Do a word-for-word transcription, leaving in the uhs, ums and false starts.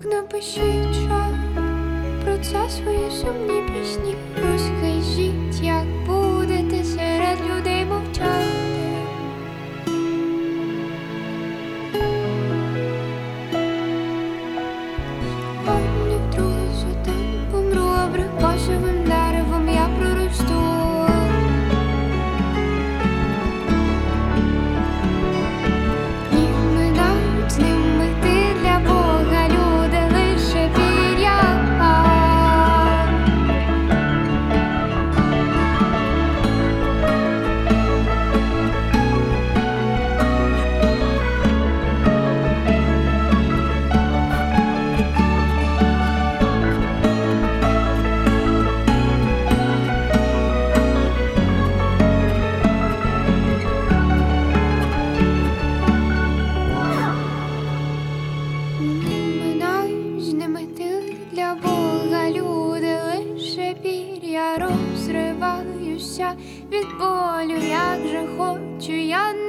Напишіть же про це свої сумні пісні. Розкажіть, як будете серед людей мовчати. Сьогодні вдруге світом помру, абрикосовим деревом я проросту. Дні минають, з ними ти для Бога, люди лише пір'я. Минають, з ними ти для Бога, люди лише пір'я. Розриваюся від болю, як же хочу я